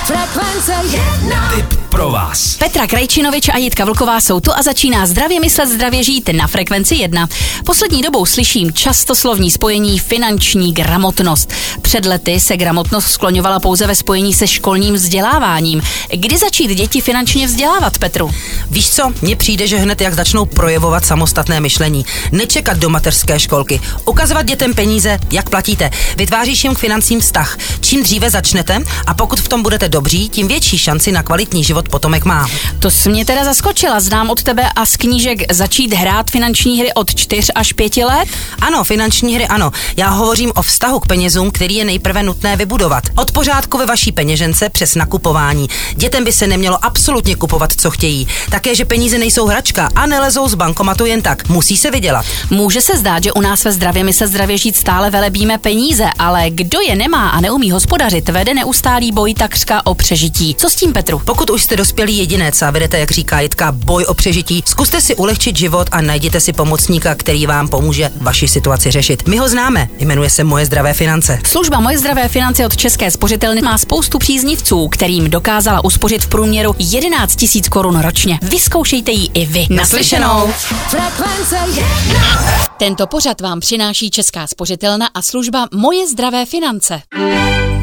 Frekvence 1. Tip pro vás. Petra Krajčinovič a Jitka Vlková jsou tu a začíná zdravě myslet, zdravě žít na Frekvenci 1. Poslední dobou slyším často slovní spojení finanční gramotnost. Před lety se gramotnost skloňovala pouze ve spojení se školním vzděláváním. Kdy začít děti finančně vzdělávat, Petru? Víš co, mně přijde, že hned jak začnou projevovat samostatné myšlení. Nečekat do mateřské školky. Ukazovat dětem peníze, jak platíte. Vytváříš jim k financím vztah. Čím dříve začnete a pokud v tom budete dobří, tím větší šanci na kvalitní život potomek má. To jsi mě teda zaskočila. Znám od tebe a z knížek začít hrát finanční hry od 4 až 5 let? Ano, finanční hry ano. Já hovořím o vztahu k penězům, který je nejprve nutné vybudovat. Od pořádku ve vaší peněžence přes nakupování. Dětem by se nemělo absolutně kupovat, co chtějí. Také, že peníze nejsou hračka a nelezou z bankomatu jen tak. Musí se vydělat. Může se zdát, že u nás ve zdravě myslet, zdravě žít stále velebíme peníze, ale kdo je nemá a neumí hospodařit, vede neustálý boj takřka o přežití. Co s tím, Petru? Pokud už jste dospělý jedinec a vedete, jak říká Jitka, boj o přežití, zkuste si ulehčit život a najděte si pomocníka, který vám pomůže vaši situaci řešit. My ho známe, jmenuje se Moje zdravé finance. Služba Moje zdravé finance od České spořitelny má spoustu příznivců, kterým dokázala uspořit v průměru 11 000 korun ročně. Vyzkoušejte ji i vy. Naslyšenou. Frekvence 1. Tento pořad vám přináší Česká spořitelna a služba Moje zdravé finance.